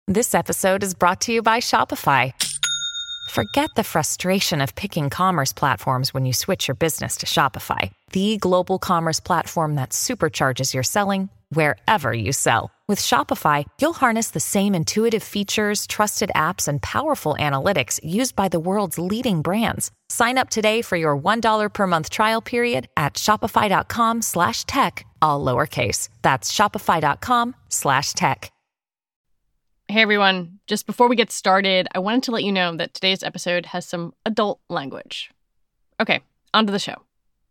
This episode is brought to you by Shopify. Forget the frustration of picking commerce platforms when you switch your business to Shopify, the global commerce platform that supercharges your selling wherever you sell. With Shopify, you'll harness the same intuitive features, trusted apps, and powerful analytics used by the world's leading brands. Sign up today for your $1 per month trial period at shopify.com/tech, all lowercase. That's shopify.com/tech. Hey everyone, just before we get started, I wanted to let you know that today's episode has some adult language. Okay, on to the show.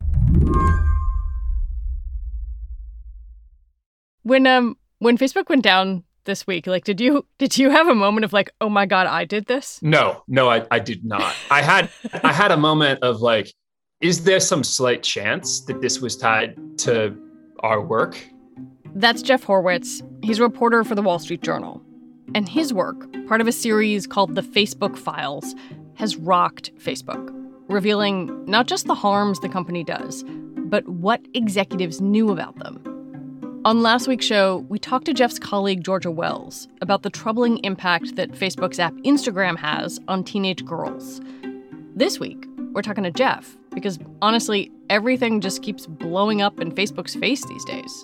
When Facebook went down this week, did you have a moment of oh my God, I did this? No, I did not. I had a moment of is there some slight chance that this was tied to our work? That's Jeff Horwitz. He's a reporter for the Wall Street Journal. And his work, part of a series called The Facebook Files, has rocked Facebook, revealing not just the harms the company does, but what executives knew about them. On last week's show, we talked to Jeff's colleague, Georgia Wells, about the troubling impact that Facebook's app Instagram has on teenage girls. This week, we're talking to Jeff because, honestly, everything just keeps blowing up in Facebook's face these days.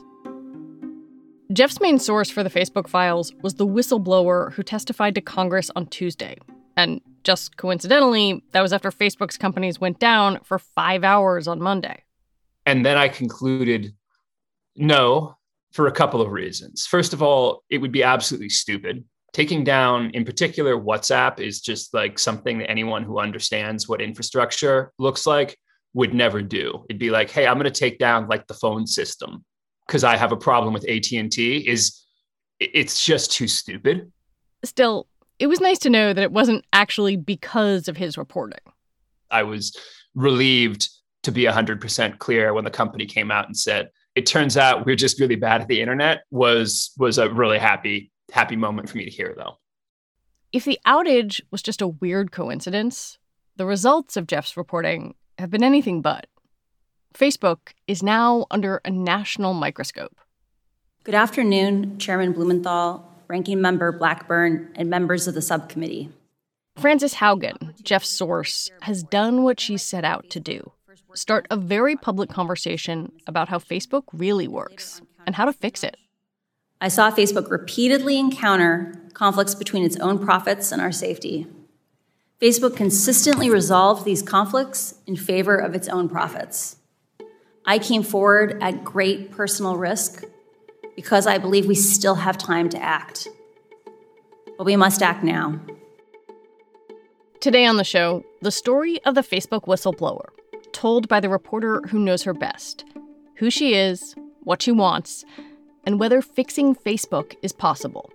Jeff's main source for the Facebook Files was the whistleblower who testified to Congress on Tuesday. And just coincidentally, that was after Facebook's companies went down for 5 hours on Monday. And then I concluded, no, for a couple of reasons. First of all, it would be absolutely stupid. Taking down, in particular, WhatsApp is just something that anyone who understands what infrastructure looks like would never do. It'd be hey, I'm going to take down the phone system because I have a problem with AT&T. It's just too stupid. Still, it was nice to know that it wasn't actually because of his reporting. I was relieved to be 100% clear when the company came out and said, it turns out we're just really bad at the internet was a really happy moment for me to hear, though. If the outage was just a weird coincidence, the results of Jeff's reporting have been anything but. Facebook is now under a national microscope. Good afternoon, Chairman Blumenthal, Ranking Member Blackburn, and members of the subcommittee. Frances Haugen, Jeff's source, has done what she set out to do. Start a very public conversation about how Facebook really works and how to fix it. I saw Facebook repeatedly encounter conflicts between its own profits and our safety. Facebook consistently resolved these conflicts in favor of its own profits. I came forward at great personal risk because I believe we still have time to act. But we must act now. Today on the show, the story of the Facebook whistleblower, told by the reporter who knows her best, who she is, what she wants, and whether fixing Facebook is possible.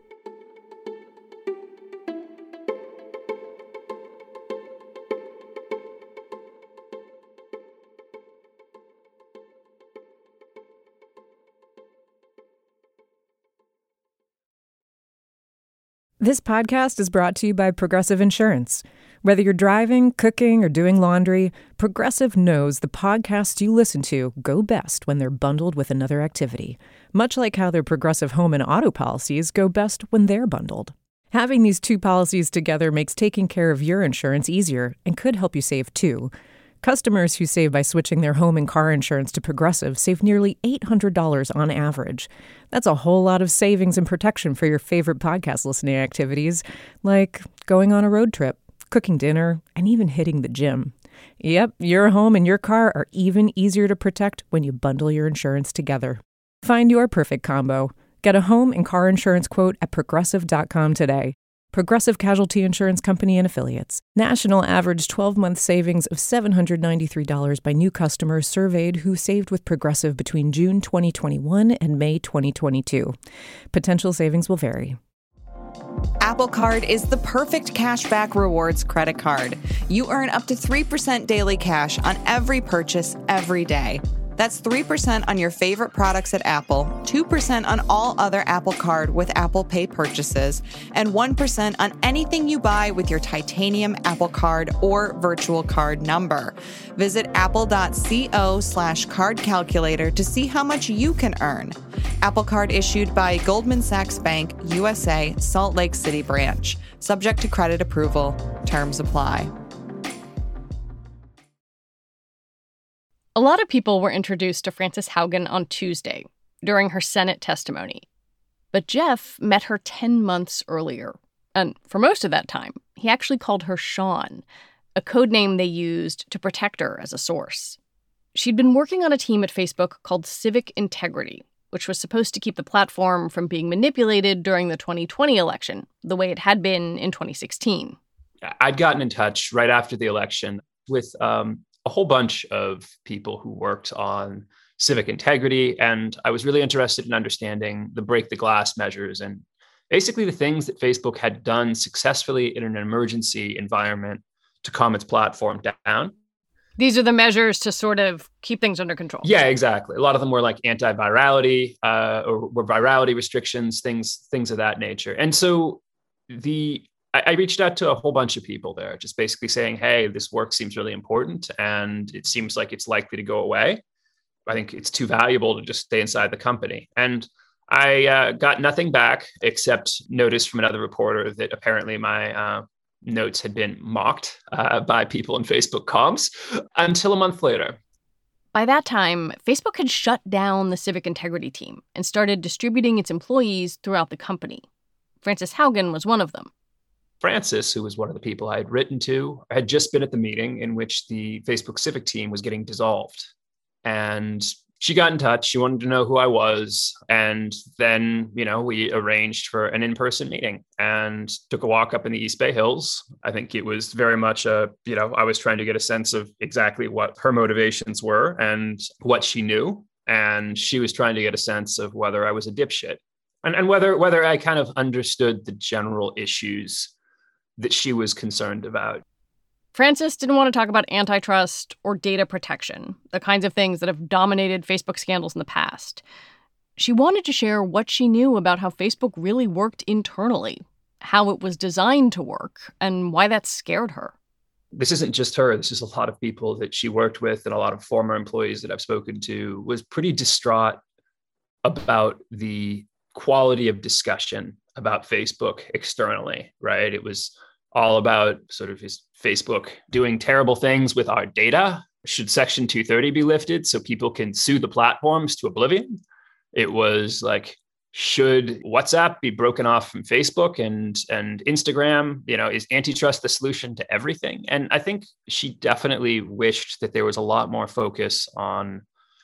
This podcast is brought to you by Progressive Insurance. Whether you're driving, cooking, or doing laundry, Progressive knows the podcasts you listen to go best when they're bundled with another activity, much like how their Progressive home and auto policies go best when they're bundled. Having these two policies together makes taking care of your insurance easier and could help you save too. Customers who save by switching their home and car insurance to Progressive save nearly $800 on average. That's a whole lot of savings and protection for your favorite podcast listening activities, like going on a road trip, cooking dinner, and even hitting the gym. Yep, your home and your car are even easier to protect when you bundle your insurance together. Find your perfect combo. Get a home and car insurance quote at Progressive.com today. Progressive Casualty Insurance Company and Affiliates. National average 12-month savings of $793 by new customers surveyed who saved with Progressive between June 2021 and May 2022. Potential savings will vary. Apple Card is the perfect cashback rewards credit card. You earn up to 3% daily cash on every purchase every day. That's 3% on your favorite products at Apple, 2% on all other Apple Card with Apple Pay purchases, and 1% on anything you buy with your titanium Apple Card or virtual card number. Visit apple.co/card calculator to see how much you can earn. Apple Card issued by Goldman Sachs Bank, USA, Salt Lake City branch. Subject to credit approval. Terms apply. A lot of people were introduced to Frances Haugen on Tuesday during her Senate testimony. But Jeff met her 10 months earlier. And for most of that time, he actually called her Sean, a code name they used to protect her as a source. She'd been working on a team at Facebook called Civic Integrity, which was supposed to keep the platform from being manipulated during the 2020 election, the way it had been in 2016. I'd gotten in touch right after the election with a whole bunch of people who worked on civic integrity, and I was really interested in understanding the break the glass measures and basically the things that Facebook had done successfully in an emergency environment to calm its platform down. These are the measures to sort of keep things under control. Yeah, exactly. A lot of them were like anti-virality or were virality restrictions, things of that nature. And so I reached out to a whole bunch of people there, just basically saying, hey, this work seems really important and it seems like it's likely to go away. I think it's too valuable to just stay inside the company. And I got nothing back except notice from another reporter that apparently my notes had been mocked by people in Facebook comms until a month later. By that time, Facebook had shut down the civic integrity team and started distributing its employees throughout the company. Frances Haugen was one of them. Frances, who was one of the people I had written to, had just been at the meeting in which the Facebook civic team was getting dissolved. And she got in touch. She wanted to know who I was. And then, we arranged for an in-person meeting and took a walk up in the East Bay Hills. I think it was very much I was trying to get a sense of exactly what her motivations were and what she knew. And she was trying to get a sense of whether I was a dipshit and whether I kind of understood the general issues that she was concerned about. Frances didn't want to talk about antitrust or data protection, the kinds of things that have dominated Facebook scandals in the past. She wanted to share what she knew about how Facebook really worked internally, how it was designed to work, and why that scared her. This isn't just her. This is a lot of people that she worked with and a lot of former employees that I've spoken to was pretty distraught about the quality of discussion about Facebook externally, right? It was all about sort of his Facebook doing terrible things with our data. Should Section 230 be lifted so people can sue the platforms to oblivion? It was like, should WhatsApp be broken off from Facebook and Instagram? Is antitrust the solution to everything? And I think she definitely wished that there was a lot more focus on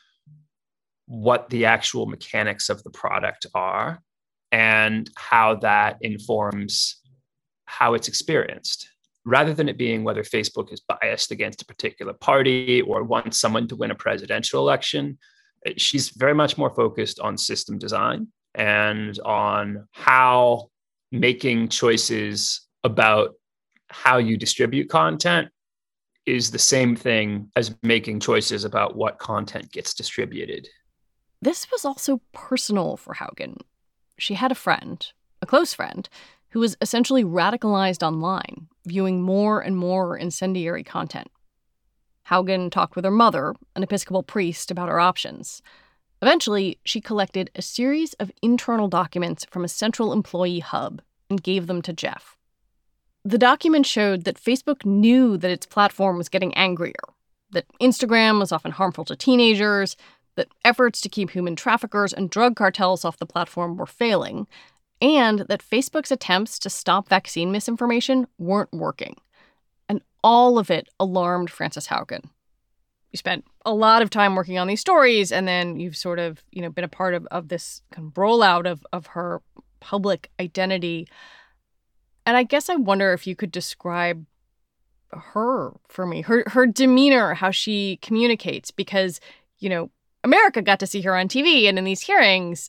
what the actual mechanics of the product are and how that informs how it's experienced, rather than it being whether Facebook is biased against a particular party or wants someone to win a presidential election. She's very much more focused on system design and on how making choices about how you distribute content is the same thing as making choices about what content gets distributed. This was also personal for Haugen. She had a close friend, who was essentially radicalized online, viewing more and more incendiary content. Haugen talked with her mother, an Episcopal priest, about her options. Eventually, she collected a series of internal documents from a central employee hub and gave them to Jeff. The documents showed that Facebook knew that its platform was getting angrier, that Instagram was often harmful to teenagers, that efforts to keep human traffickers and drug cartels off the platform were failing, and that Facebook's attempts to stop vaccine misinformation weren't working. And all of it alarmed Frances Haugen. You spent a lot of time working on these stories, and then you've sort of, been a part of this kind of rollout of her public identity. And I guess I wonder if you could describe her for me, her demeanor, how she communicates, because, America got to see her on TV and in these hearings.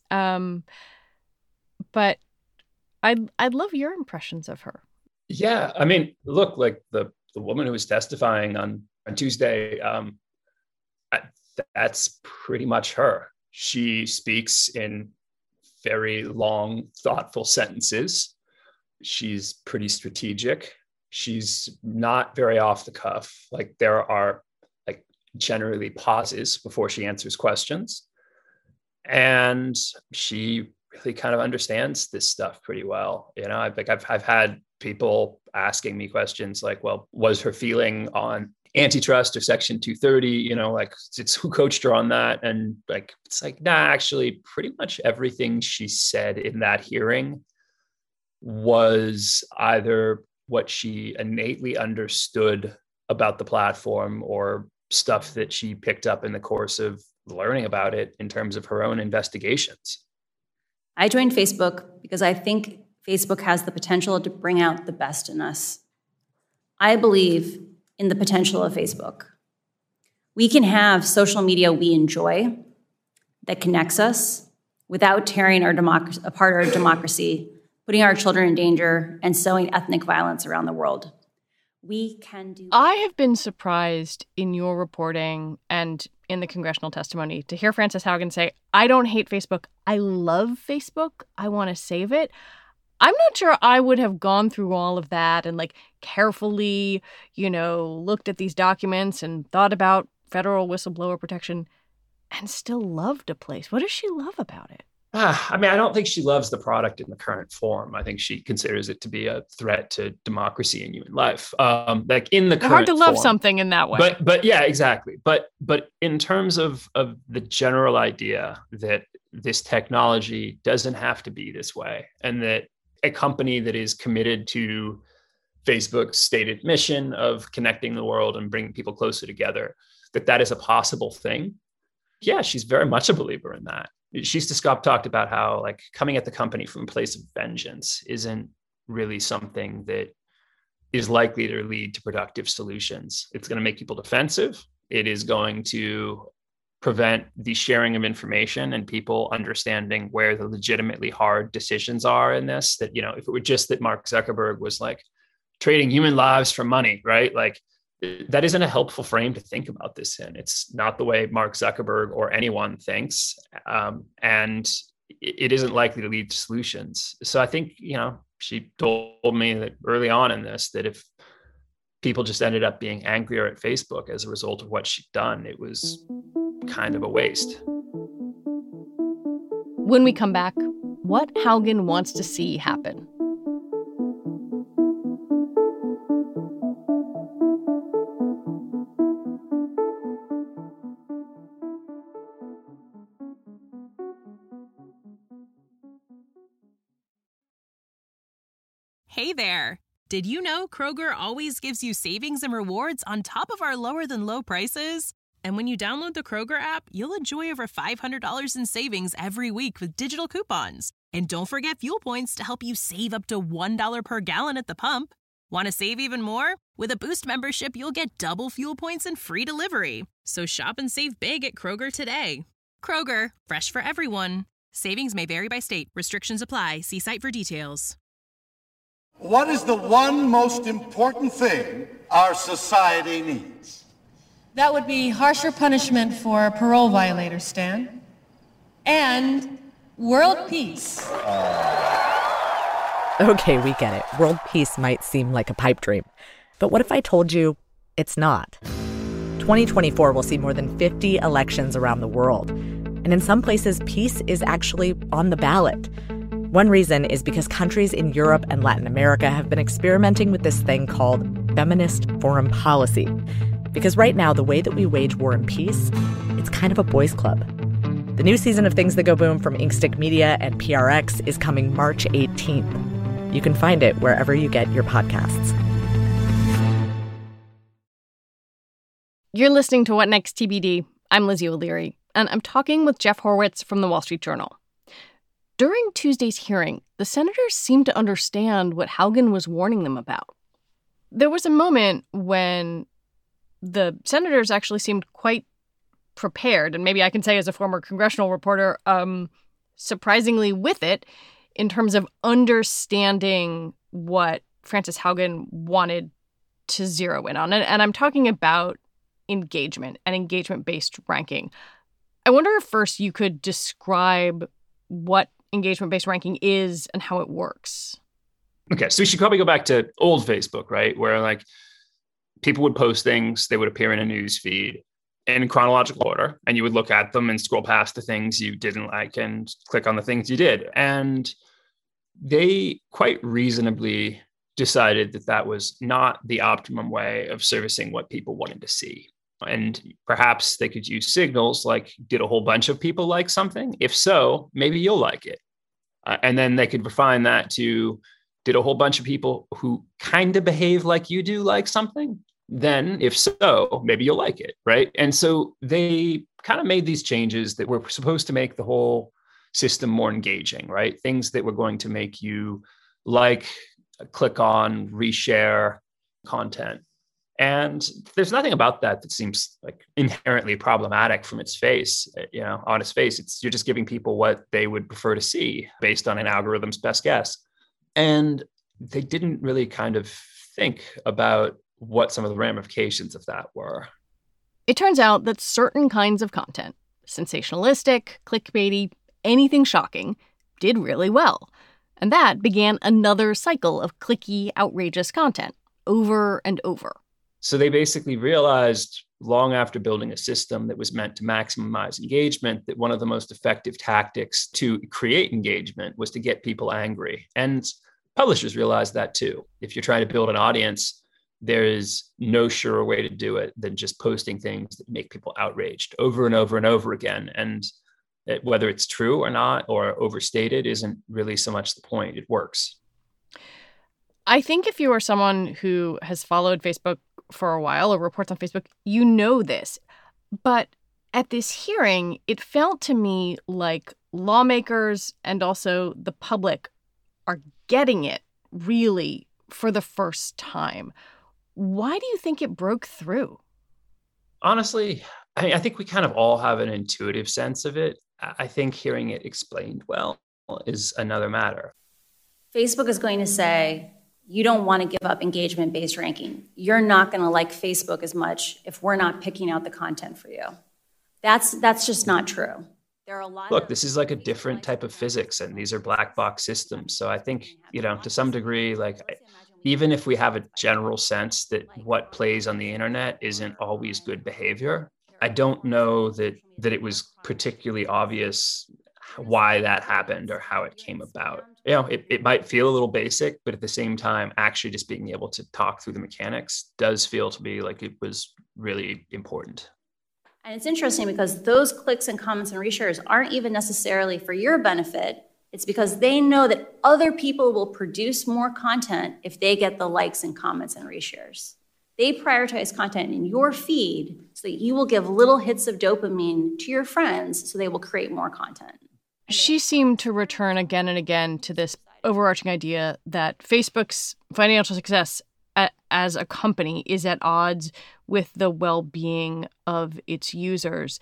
But I'd love your impressions of her. Yeah, I mean, look, like the woman who was testifying on Tuesday, that's pretty much her. She speaks in very long, thoughtful sentences. She's pretty strategic. She's not very off the cuff. Like there are generally pauses before she answers questions. And she really kind of understands this stuff pretty well. I've had people asking me questions like, well, was her feeling on antitrust or Section 230, it's who coached her on that? And it's like, nah, actually pretty much everything she said in that hearing was either what she innately understood about the platform or stuff that she picked up in the course of learning about it in terms of her own investigations. I joined Facebook because I think Facebook has the potential to bring out the best in us. I believe in the potential of Facebook. We can have social media we enjoy that connects us without tearing apart our democracy, putting our children in danger, and sowing ethnic violence around the world. We can do. I have been surprised in your reporting and in the congressional testimony to hear Frances Haugen say, I don't hate Facebook. I love Facebook. I want to save it. I'm not sure I would have gone through all of that and carefully, looked at these documents and thought about federal whistleblower protection and still loved a place. What does she love about it? I don't think she loves the product in the current form. I think she considers it to be a threat to democracy and human life. In the current hard to love form. Something in that way. But yeah, exactly. But in terms of the general idea that this technology doesn't have to be this way, and that a company that is committed to Facebook's stated mission of connecting the world and bringing people closer together, that is a possible thing. Yeah, she's very much a believer in that. She's talked about how coming at the company from a place of vengeance isn't really something that is likely to lead to productive solutions. It's going to make people defensive. It is going to prevent the sharing of information and people understanding where the legitimately hard decisions are in this. That, if it were just that Mark Zuckerberg was trading human lives for money, right? That isn't a helpful frame to think about this in. It's not the way Mark Zuckerberg or anyone thinks. And it isn't likely to lead to solutions. So I think, she told me that early on in this, that if people just ended up being angrier at Facebook as a result of what she'd done, it was kind of a waste. When we come back, what Haugen wants to see happen. Hey there! Did you know Kroger always gives you savings and rewards on top of our lower-than-low prices? And when you download the Kroger app, you'll enjoy over $500 in savings every week with digital coupons. And don't forget fuel points to help you save up to $1 per gallon at the pump. Want to save even more? With a Boost membership, you'll get double fuel points and free delivery. So shop and save big at Kroger today. Kroger, fresh for everyone. Savings may vary by state. Restrictions apply. See site for details. What is the one most important thing our society needs? That would be harsher punishment for parole violators, Stan. And world peace. Okay, we get it. World peace might seem like a pipe dream. But what if I told you it's not? 2024 will see more than 50 elections around the world. And in some places, peace is actually on the ballot. One reason is because countries in Europe and Latin America have been experimenting with this thing called feminist foreign policy. Because right now, the way that we wage war and peace, it's kind of a boys' club. The new season of Things That Go Boom from Inkstick Media and PRX is coming March 18th. You can find it wherever you get your podcasts. You're listening to What Next TBD. I'm Lizzie O'Leary, and I'm talking with Jeff Horwitz from The Wall Street Journal. During Tuesday's hearing, the senators seemed to understand what Haugen was warning them about. There was a moment when the senators actually seemed quite prepared, and maybe I can say as a former congressional reporter, surprisingly with it, in terms of understanding what Frances Haugen wanted to zero in on. And I'm talking about engagement and engagement-based ranking. I wonder if first you could describe what engagement-based ranking is and how it works. Okay, so we should probably go back to old Facebook, right? Where people would post things, they would appear in a news feed, in chronological order, and you would look at them and scroll past the things you didn't like and click on the things you did. And they quite reasonably decided that that was not the optimum way of servicing what people wanted to see. And perhaps they could use signals like, did a whole bunch of people like something? If so, maybe you'll like it. And then they could refine that to, did a whole bunch of people who kind of behave like you do like something? Then if so, maybe you'll like it, right? And so they kind of made these changes that were supposed to make the whole system more engaging, right? Things that were going to make you like, click on, reshare content. And there's nothing about that that seems like inherently problematic from its face. On its face, you're just giving people what they would prefer to see based on an algorithm's best guess. And they didn't really kind of think about what some of the ramifications of that were. It turns out that certain kinds of content, sensationalistic, clickbaity, anything shocking, did really well. And that began another cycle of clicky, outrageous content over and over. So they basically realized long after building a system that was meant to maximize engagement that one of the most effective tactics to create engagement was to get people angry. And publishers realized that too. If you're trying to build an audience, there is no surer way to do it than just posting things that make people outraged over and over and over again. And whether it's true or not or overstated isn't really so much the point. It works. I think if you are someone who has followed Facebook for a while or reports on Facebook, you know this. But at this hearing, it felt to me like lawmakers and also the public are getting it really for the first time. Why do you think it broke through? Honestly, I think we kind of all have an intuitive sense of it. I think hearing it explained well is another matter. Facebook is going to say, you don't want to give up engagement-based ranking. You're not going to like Facebook as much if we're not picking out the content for you. That's just not true. There are a lot. Look, this is like a different type of physics, and these are black box systems. So I think, to some degree, like even if we have a general sense that what plays on the internet isn't always good behavior, I don't know that it was particularly obvious why that happened or how it came about. It might feel a little basic, but at the same time, actually just being able to talk through the mechanics does feel to me like it was really important. And it's interesting because those clicks and comments and reshares aren't even necessarily for your benefit. It's because they know that other people will produce more content if they get the likes and comments and reshares. They prioritize content in your feed so that you will give little hits of dopamine to your friends so they will create more content. She seemed to return again and again to this overarching idea that Facebook's financial success as a company is at odds with the well-being of its users.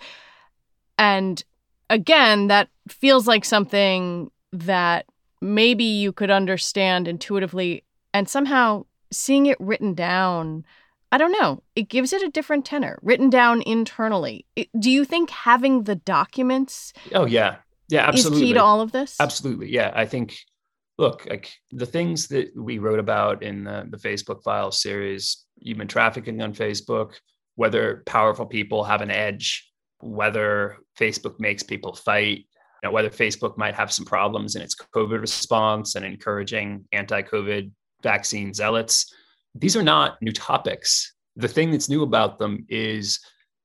And again, that feels like something that maybe you could understand intuitively, and somehow seeing it written down, I don't know, it gives it a different tenor, written down internally. Do you think having the documents absolutely is key to all of this? Absolutely. Yeah. I think, look, like the things that we wrote about in the Facebook Files series, human trafficking on Facebook, whether powerful people have an edge, whether Facebook makes people fight, whether Facebook might have some problems in its COVID response and encouraging anti-COVID vaccine zealots. These are not new topics. The thing that's new about them is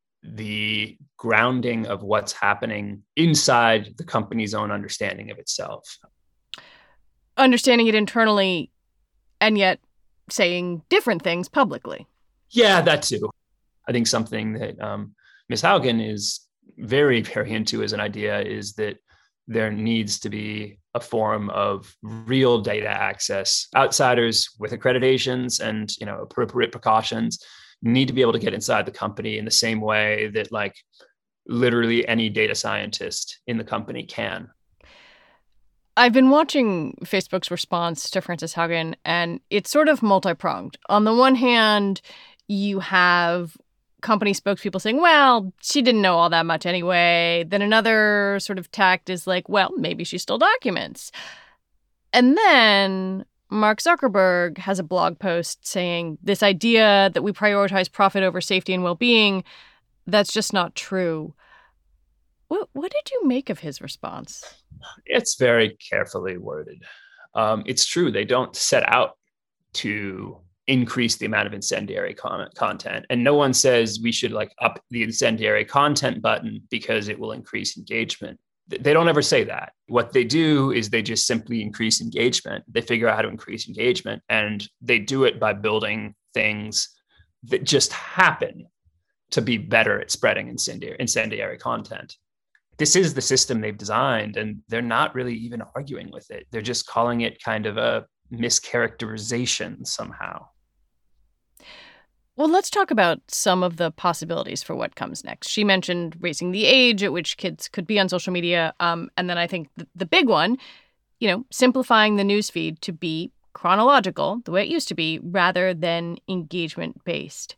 the grounding of what's happening inside the company's own understanding of itself. Understanding it internally and yet saying different things publicly. Yeah, that too. I think something that Ms. Haugen is very, very into as an idea is that there needs to be a form of real data access. Outsiders with accreditations and appropriate precautions need to be able to get inside the company in the same way that like literally any data scientist in the company can. I've been watching Facebook's response to Frances Haugen, and it's sort of multi-pronged. On the one hand, you have company spokespeople saying, well, she didn't know all that much anyway. Then another sort of tact is like, well, maybe she stole documents. And then Mark Zuckerberg has a blog post saying this idea that we prioritize profit over safety and well-being, that's just not true. What did you make of his response? It's very carefully worded. It's true. They don't set out to increase the amount of incendiary content. And no one says we should up the incendiary content button because it will increase engagement. They don't ever say that. What they do is they just simply increase engagement. They figure out how to increase engagement, and they do it by building things that just happen to be better at spreading incendiary content. This is the system they've designed, and they're not really even arguing with it. They're just calling it kind of a mischaracterization somehow. Well, let's talk about some of the possibilities for what comes next. She mentioned raising the age at which kids could be on social media. And then I think the big one, simplifying the newsfeed to be chronological, the way it used to be, rather than engagement-based.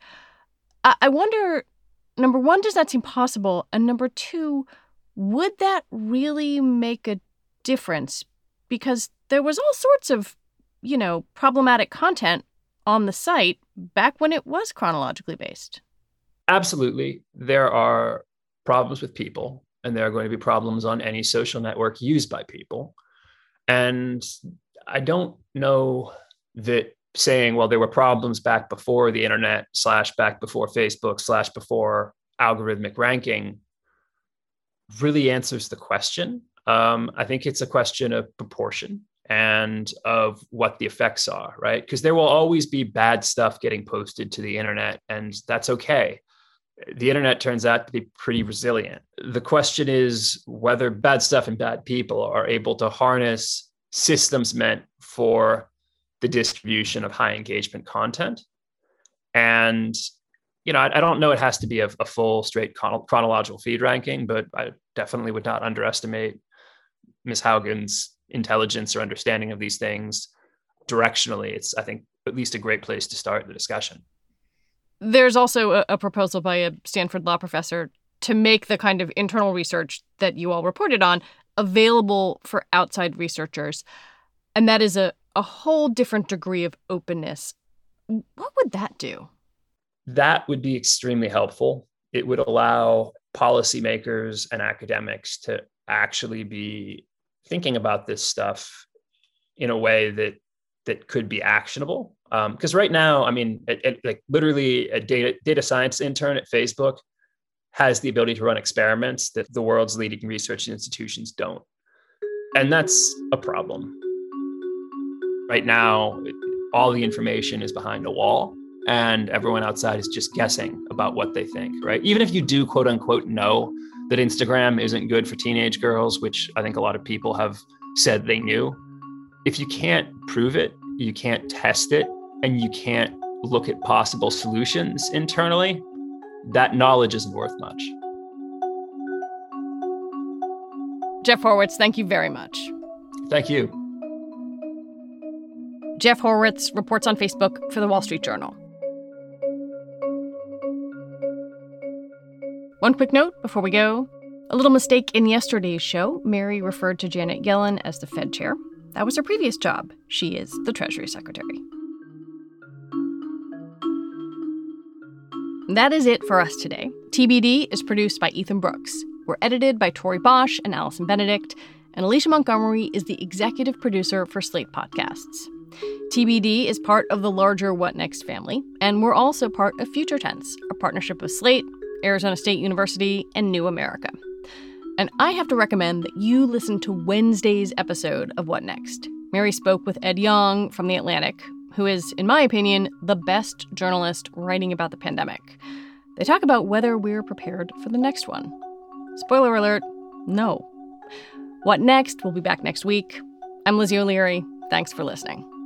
I wonder, number one, does that seem possible? And number two, would that really make a difference? Because there was all sorts of, problematic content on the site back when it was chronologically based. Absolutely. There are problems with people, and there are going to be problems on any social network used by people. And I don't know that saying, well, there were problems back before the internet / back before Facebook / before algorithmic ranking really answers the question. I think it's a question of proportion and of what the effects are, right? Because there will always be bad stuff getting posted to the internet, and that's okay. The internet turns out to be pretty resilient. The question is whether bad stuff and bad people are able to harness systems meant for the distribution of high engagement content. And, I don't know it has to be a full straight chronological feed ranking, but I definitely would not underestimate Ms. Haugen's intelligence or understanding of these things. Directionally, it's, I think, at least a great place to start the discussion. There's also a proposal by a Stanford law professor to make the kind of internal research that you all reported on available for outside researchers. And that is a whole different degree of openness. What would that do? That would be extremely helpful. It would allow policymakers and academics to actually be thinking about this stuff in a way that could be actionable. Because right now, literally a data science intern at Facebook has the ability to run experiments that the world's leading research institutions don't. And that's a problem. Right now, all the information is behind a wall, and everyone outside is just guessing about what they think, right? Even if you do, quote unquote, know that Instagram isn't good for teenage girls, which I think a lot of people have said they knew, if you can't prove it, you can't test it, and you can't look at possible solutions internally, that knowledge isn't worth much. Jeff Horwitz, thank you very much. Thank you. Jeff Horwitz reports on Facebook for The Wall Street Journal. One quick note before we go. A little mistake in yesterday's show. Mary referred to Janet Yellen as the Fed chair. That was her previous job. She is the Treasury Secretary. That is it for us today. TBD is produced by Ethan Brooks. We're edited by Tori Bosch and Allison Benedict. And Alicia Montgomery is the executive producer for Slate Podcasts. TBD is part of the larger What Next family. And we're also part of Future Tense, a partnership with Slate, Arizona State University, and New America. And I have to recommend that you listen to Wednesday's episode of What Next. Mary spoke with Ed Yong from The Atlantic, who is, in my opinion, the best journalist writing about the pandemic. They talk about whether we're prepared for the next one. Spoiler alert, no. What Next will be back next week. I'm Lizzie O'Leary. Thanks for listening.